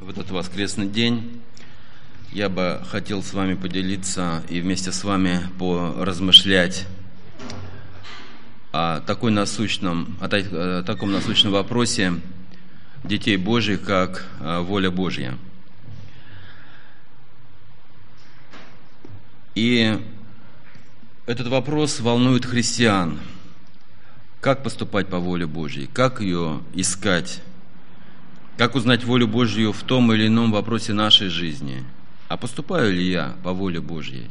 В этот воскресный день я бы хотел с вами поделиться и вместе с вами поразмышлять о таком насущном вопросе детей Божьих, как воля Божья. И этот вопрос волнует христиан. Как поступать по воле Божьей? Как ее искать? Как узнать волю Божью в том или ином вопросе нашей жизни? А поступаю ли я по воле Божьей?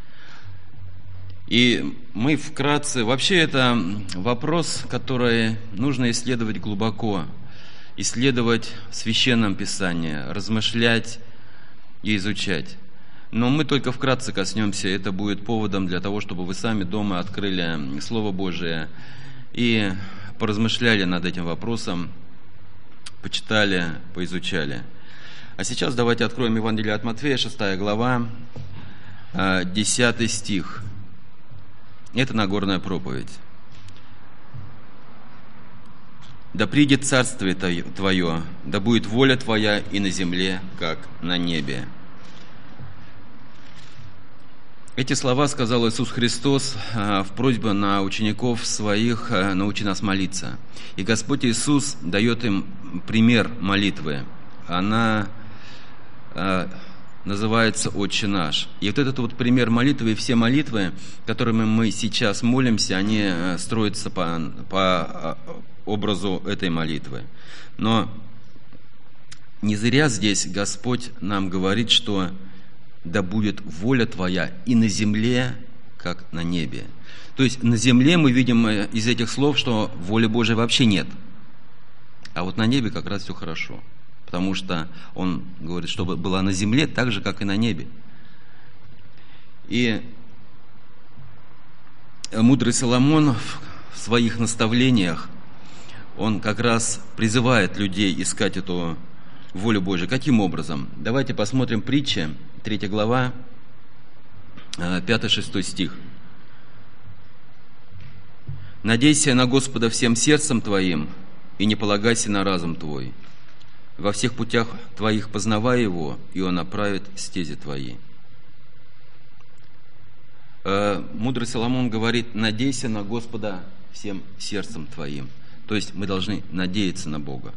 И мы вкратце... Вообще это вопрос, который нужно исследовать глубоко, исследовать в Священном Писании, размышлять и изучать. Но мы только вкратце коснемся, это будет поводом для того, чтобы вы сами дома открыли Слово Божие и поразмышляли над этим вопросом, почитали, поизучали. А сейчас давайте откроем Евангелие от Матфея, 6 глава, 10 стих. Это Нагорная проповедь. «Да придет царствие Твое, да будет воля Твоя и на земле, как на небе». Эти слова сказал Иисус Христос в просьбе на учеников своих: «Научи нас молиться». И Господь Иисус дает им пример молитвы. Она называется «Отче наш». И вот этот вот пример молитвы, и все молитвы, которыми мы сейчас молимся, они строятся по образу этой молитвы. Но не зря здесь Господь нам говорит, что «да будет воля Твоя и на земле, как на небе». То есть на земле мы видим из этих слов, что воли Божией вообще нет. А вот на небе как раз все хорошо. Потому что Он говорит, чтобы была на земле так же, как и на небе. И мудрый Соломон в своих наставлениях, он как раз призывает людей искать эту волю Божию. Каким образом? Давайте посмотрим притчи, 3 глава, 5-6 стих. «Надейся на Господа всем сердцем твоим, и не полагайся на разум твой. Во всех путях твоих познавай Его, и Он направит стези твои». Мудрый Соломон говорит: «Надейся на Господа всем сердцем твоим». То есть мы должны надеяться на Бога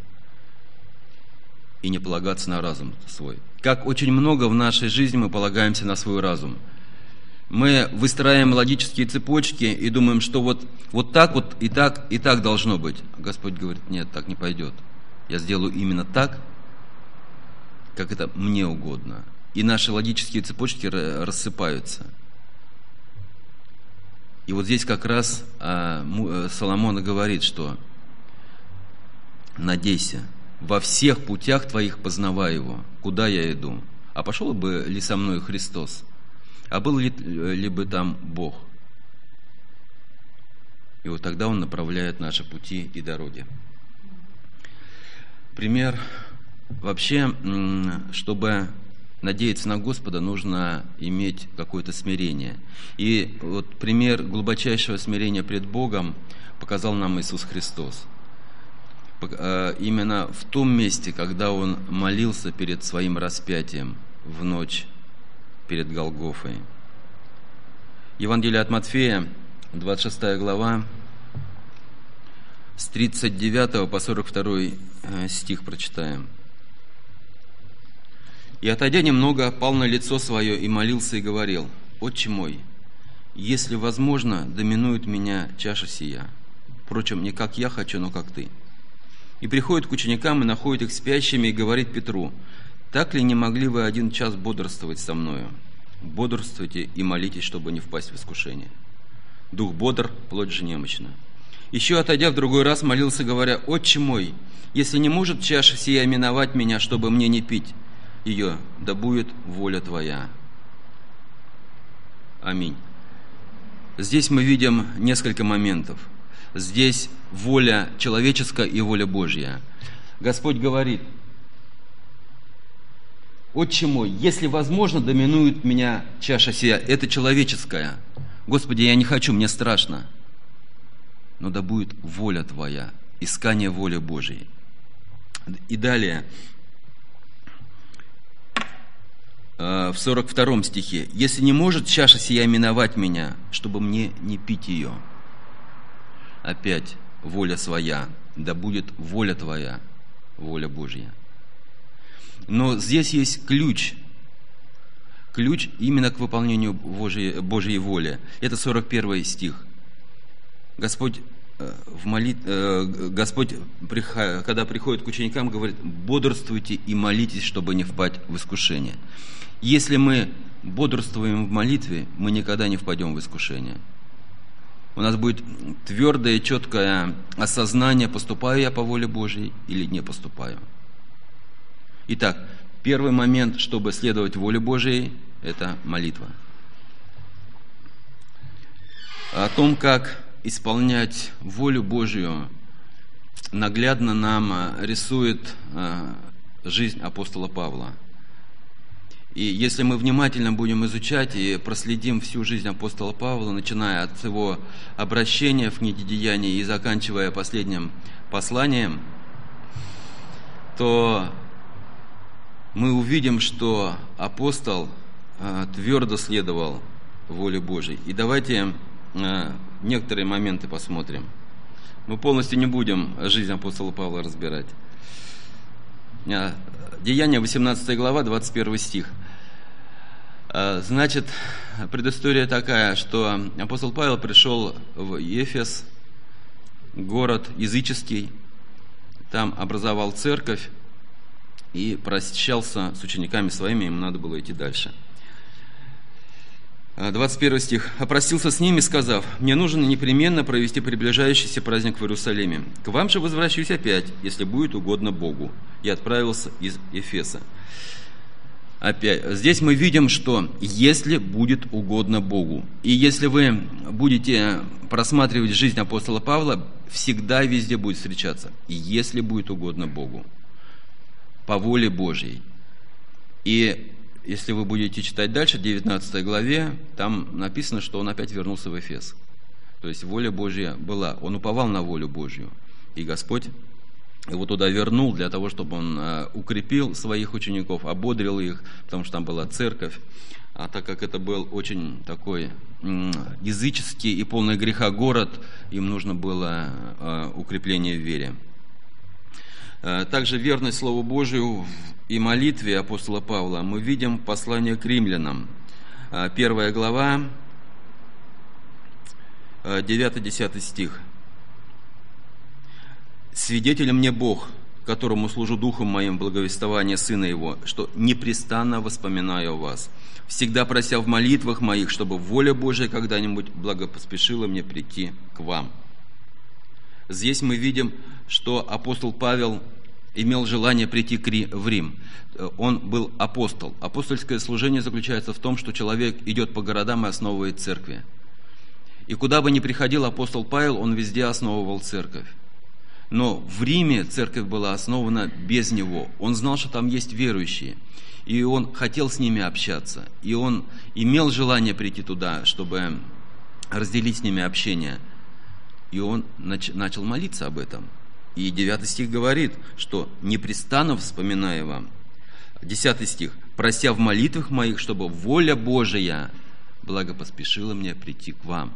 и не полагаться на разум свой. Как очень много в нашей жизни мы полагаемся на свой разум. Мы выстраиваем логические цепочки и думаем, что вот так вот и так должно быть. А Господь говорит: нет, так не пойдет. Я сделаю именно так, как это мне угодно. И наши логические цепочки рассыпаются. И вот здесь как раз Соломон говорит, что надейся. Во всех путях твоих познавай Его. Куда я иду? А пошел бы ли со мной Христос? А был ли бы там Бог? И вот тогда Он направляет наши пути и дороги. Пример. Вообще, чтобы надеяться на Господа, нужно иметь какое-то смирение. И вот пример глубочайшего смирения пред Богом показал нам Иисус Христос. Именно в том месте, когда Он молился перед Своим распятием в ночь перед Голгофой. Евангелие от Матфея, 26 глава, с 39 по 42 стих прочитаем. «И, отойдя немного, пал на лицо свое и молился и говорил: Отче мой, если возможно, доминует меня чаша сия. Впрочем, не как я хочу, но как Ты. И приходит к ученикам и находит их спящими, и говорит Петру: так ли не могли вы 1 час бодрствовать со мною? Бодрствуйте и молитесь, чтобы не впасть в искушение. Дух бодр, плоть же немощна. Еще отойдя в другой раз, молился, говоря: Отче мой, если не может чаша сия миновать меня, чтобы мне не пить ее, да будет воля Твоя. Аминь». Здесь мы видим несколько моментов. Здесь воля человеческая и воля Божья. Господь говорит: «Отче мой, если возможно, доминует меня чаша сия». Это человеческая. Господи, я не хочу, мне страшно. Но да будет воля Твоя, искание воли Божьей. И далее, в 42 стихе: «Если не может чаша сия миновать меня, чтобы мне не пить ее». Опять воля своя, да будет воля твоя, воля Божья. Но здесь есть ключ именно к выполнению Божьей воли. Это 41 стих. Господь, когда приходит к ученикам, говорит: бодрствуйте и молитесь, чтобы не впасть в искушение. Если мы бодрствуем в молитве, мы никогда не впадем в искушение. У нас будет твердое, четкое осознание, поступаю я по воле Божьей или не поступаю. Итак, первый момент, чтобы следовать воле Божьей, это молитва. О том, как исполнять волю Божью, наглядно нам рисует жизнь апостола Павла. И если мы внимательно будем изучать и проследим всю жизнь апостола Павла, начиная от его обращения в книге Деяний и заканчивая последним посланием, то мы увидим, что апостол твердо следовал воле Божьей. И давайте некоторые моменты посмотрим. Мы полностью не будем жизнь апостола Павла разбирать. Деяния, 18 глава, 21 стих. Значит, предыстория такая, что апостол Павел пришел в Ефес, город языческий, там образовал церковь и прощался с учениками своими, им надо было идти дальше. 21 стих. «Опростился с ними, сказав: мне нужно непременно провести приближающийся праздник в Иерусалиме. К вам же возвращусь опять, если будет угодно Богу. И отправился из Ефеса». Опять, здесь мы видим, что если будет угодно Богу. И если вы будете просматривать жизнь апостола Павла, всегда везде будет встречаться: если будет угодно Богу, по воле Божьей. И если вы будете читать дальше, в 19 главе, там написано, что он опять вернулся в Эфес. То есть воля Божья была. Он уповал на волю Божью. И Господь его туда вернул для того, чтобы он укрепил своих учеников, ободрил их, потому что там была церковь. А так как это был очень такой языческий и полный греха город, им нужно было укрепление в вере. Также верность Слову Божию и молитве апостола Павла мы видим в послании к римлянам. 1 глава, 9-10 стих. «Свидетелем мне Бог, которому служу духом моим в благовествовании Сына Его, что непрестанно воспоминаю о вас, всегда прося в молитвах моих, чтобы воля Божия когда-нибудь благопоспешила мне прийти к вам». Здесь мы видим, что апостол Павел имел желание прийти в Рим. Он был апостол. Апостольское служение заключается в том, что человек идет по городам и основывает церкви. И куда бы ни приходил апостол Павел, он везде основывал церковь. Но в Риме церковь была основана без него. Он знал, что там есть верующие. И он хотел с ними общаться. И он имел желание прийти туда, чтобы разделить с ними общение. И он начал молиться об этом. И 9 стих говорит, что непрестанно вспоминая вам. 10 стих. «Прося в молитвах моих, чтобы воля Божия благопоспешила мне прийти к вам».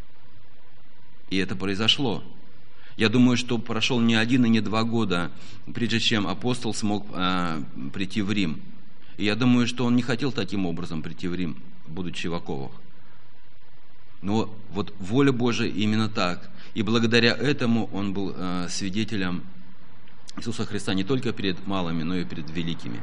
И это произошло. Я думаю, что прошел не 1 и не 2 года, прежде чем апостол смог прийти в Рим. И я думаю, что он не хотел таким образом прийти в Рим, будучи в оковах. Но вот воля Божия именно так. И благодаря этому он был свидетелем Иисуса Христа не только перед малыми, но и перед великими.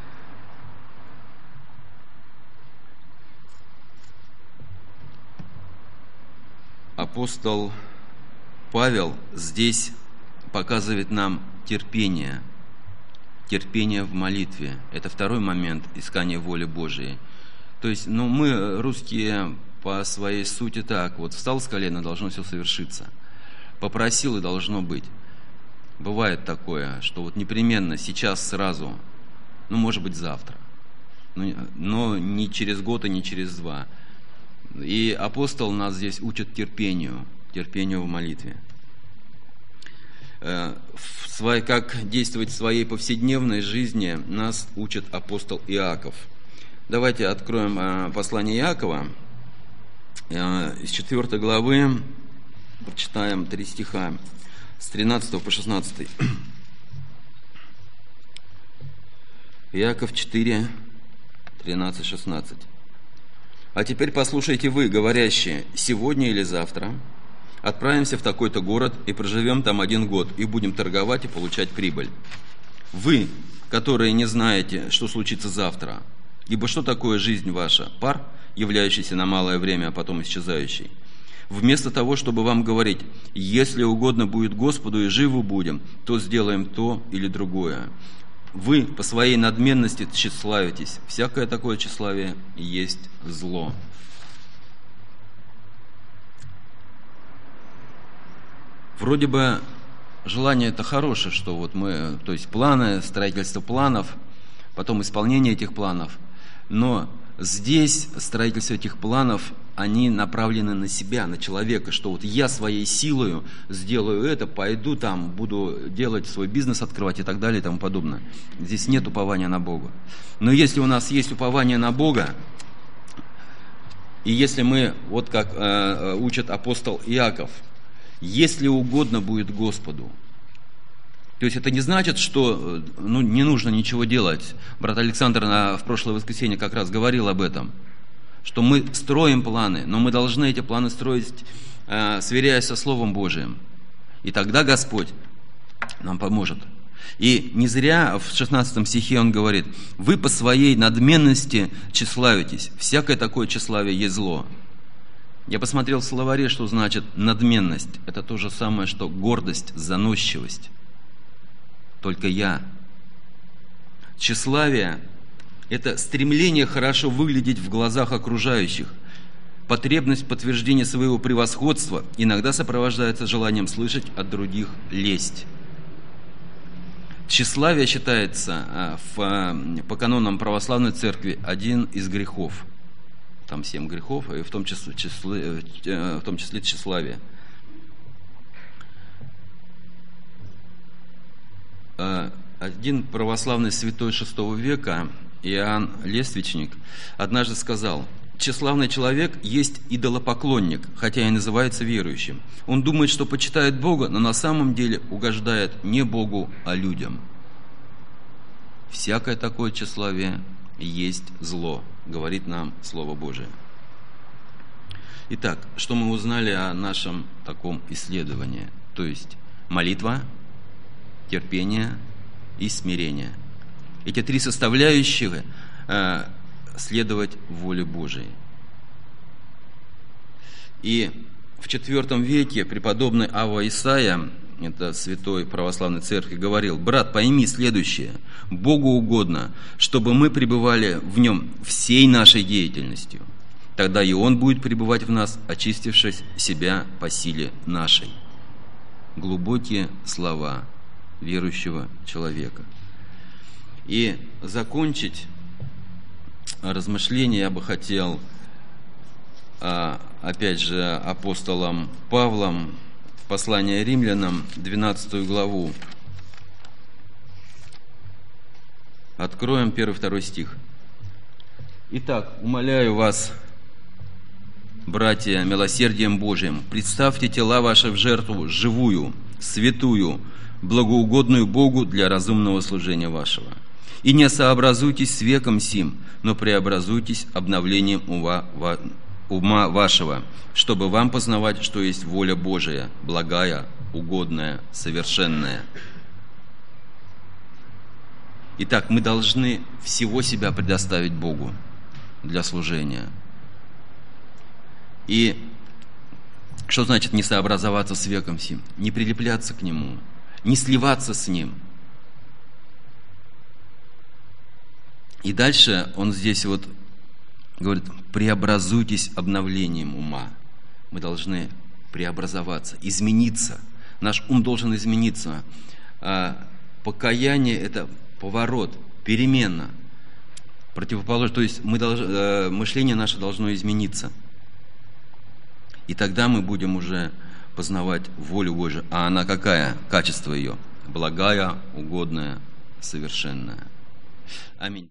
Апостол Павел здесь показывает нам терпение в молитве. Это второй момент искания воли Божией. То есть, мы, русские, по своей сути так, вот встал с колена, должно все совершиться. Попросил, и должно быть. Бывает такое, что вот непременно сейчас, сразу, может быть, завтра, но не через год и не через 2. И апостол нас здесь учит терпению в молитве. Как действовать в своей повседневной жизни, нас учит апостол Иаков. Давайте откроем послание Иакова из 4 главы, прочитаем 3 стиха с 13 по 16. Иаков 4, 13, 16. «А теперь послушайте вы, говорящие, сегодня или завтра отправимся в такой-то город и проживем там 1 год, и будем торговать и получать прибыль. Вы, которые не знаете, что случится завтра, ибо что такое жизнь ваша? Пар, являющийся на малое время, а потом исчезающий. Вместо того, чтобы вам говорить, если угодно будет Господу и живы будем, то сделаем то или другое. Вы по своей надменности тщеславитесь. Всякое такое тщеславие есть зло». Вроде бы желание это хорошее, что вот мы, то есть планы, строительство планов, потом исполнение этих планов. Но здесь строительство этих планов, они направлены на себя, на человека, что вот я своей силою сделаю это, пойду там, буду делать свой бизнес, открывать и так далее и тому подобное. Здесь нет упования на Бога. Но если у нас есть упование на Бога, и если мы, вот как учит апостол Иаков, если угодно будет Господу. То есть это не значит, что не нужно ничего делать. Брат Александр в прошлое воскресенье как раз говорил об этом, что мы строим планы, но мы должны эти планы строить, сверяясь со Словом Божиим. И тогда Господь нам поможет. И не зря в 16 стихе он говорит: «Вы по своей надменности тщеславитесь, всякое такое тщеславие есть зло». Я посмотрел в словаре, что значит надменность. Это то же самое, что гордость, заносчивость. Только я. Тщеславие – это стремление хорошо выглядеть в глазах окружающих. Потребность подтверждения своего превосходства иногда сопровождается желанием слышать от других лесть. Тщеславие считается по канонам православной церкви один из грехов. Там 7 грехов, и в том числе тщеславие. Один православный святой VI века, Иоанн Лествичник, однажды сказал: «Тщеславный человек есть идолопоклонник, хотя и называется верующим. Он думает, что почитает Бога, но на самом деле угождает не Богу, а людям». Всякое такое тщеславие есть зло, говорит нам Слово Божие. Итак, что мы узнали о нашем таком исследовании? То есть молитва, терпение и смирение. Эти 3 составляющие следовать воле Божией. И в IV веке преподобный Авва Исаия, это святой православной церкви, говорил: «Брат, пойми следующее. Богу угодно, чтобы мы пребывали в Нем всей нашей деятельностью. Тогда и Он будет пребывать в нас, очистившись себя по силе нашей». Глубокие слова верующего человека. И закончить размышление я бы хотел, опять же, апостолом Павлом, послание Римлянам, 12 главу. Откроем 1-2 стих. «Итак, умоляю вас, братья, милосердием Божиим, представьте тела ваши в жертву живую, святую, благоугодную Богу для разумного служения вашего. И не сообразуйтесь с веком сим, но преобразуйтесь обновлением ума вашего, чтобы вам познавать, что есть воля Божия, благая, угодная, совершенная». Итак, мы должны всего себя предоставить Богу для служения. И что значит не сообразоваться с веком сим? Не прилепляться к Нему, не сливаться с Ним. И дальше он здесь вот говорит: преобразуйтесь обновлением ума. Мы должны преобразоваться, измениться. Наш ум должен измениться. Покаяние – это поворот, перемена, противоположно. То есть мышление наше должно измениться. И тогда мы будем уже познавать волю Божию. А она какая? Качество ее? Благая, угодная, совершенная. Аминь.